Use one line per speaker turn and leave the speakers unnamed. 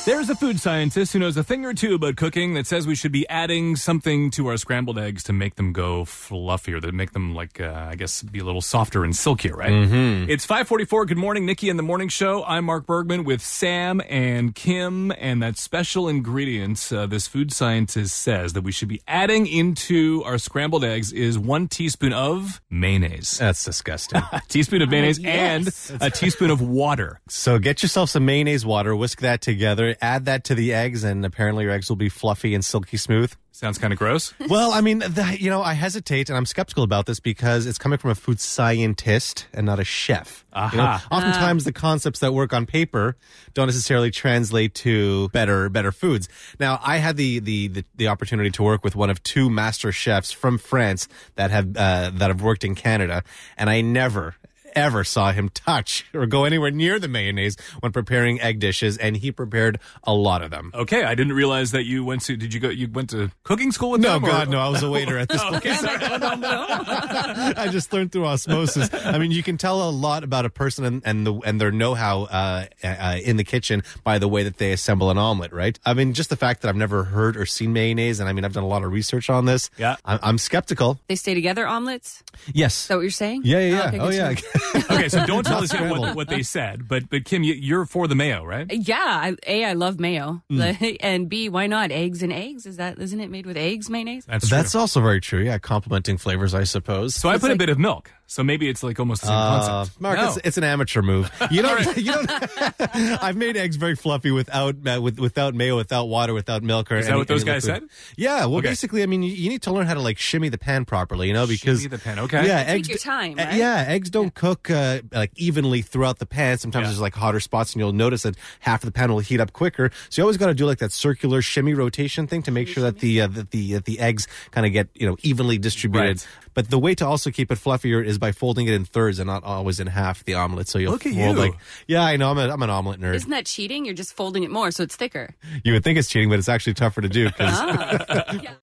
There's a food scientist who knows a thing or two about cooking that says we should be adding something to our scrambled eggs to make them go fluffier, that make them, like, I guess, be a little softer and silkier, right? Mm-hmm. It's 5:44. Good morning, Nikki and the Morning Show. I'm Mark Bergman with Sam and Kim, and that special ingredient this food scientist says that we should be adding into our scrambled eggs is 1 teaspoon of mayonnaise.
That's disgusting.
A teaspoon of mayonnaise and a teaspoon of water.
So get yourself some mayonnaise water, whisk that together, add that to the eggs, and apparently your eggs will be fluffy and silky smooth.
Sounds kind of gross.
Well, I mean, I hesitate and I'm skeptical about this because it's coming from a food scientist and not a chef. Oftentimes the concepts that work on paper don't necessarily translate to better foods. Now, I had the opportunity to work with one of 2 master chefs from France that have worked in Canada, and I never ever saw him touch or go anywhere near the mayonnaise when preparing egg dishes, and he prepared a lot of them.
Okay, I didn't realize that you went to cooking school with them?
No, God, no, I was a waiter at this point.
Okay, sorry.
I just learned through osmosis. I mean, you can tell a lot about a person and their know-how in the kitchen by the way that they assemble an omelet, right? I mean, just the fact that I've never heard or seen mayonnaise, and I mean, I've done a lot of research on this.
Yeah.
I'm skeptical.
They stay together, omelets?
Yes.
Is that what you're saying?
Yeah.
Oh,
yeah.
Okay, so don't tell us what they said, but Kim, you're for the mayo, right?
Yeah, I love mayo, and B, why not eggs and eggs? Isn't it made with eggs, mayonnaise?
That's also very true. Yeah, complementing flavors, I suppose.
So I put a bit of milk. So maybe it's like almost the same concept.
Mark,
No.
it's an amateur move. You don't. I've made eggs very fluffy without mayo, without water, without milk.
Is that what those guys said?
Yeah. Well, basically, I mean, you need to learn how to like shimmy the pan properly, because
shimmy the pan. Okay.
Yeah,
Take your time, right?
Yeah, eggs don't cook like evenly throughout the pan. Sometimes there's like hotter spots, and you'll notice that half of the pan will heat up quicker. So you always got to do like that circular shimmy rotation thing to make sure that the eggs kind of get evenly distributed.
Right.
But the way to also keep it fluffier is by folding it in thirds and not always in half, the omelet. So you'll
Look at
fold
you.
Yeah, I know. I'm an omelet nerd.
Isn't that cheating? You're just folding it more so it's thicker.
You would think it's cheating, but it's actually tougher to do. 'Cause
Yeah.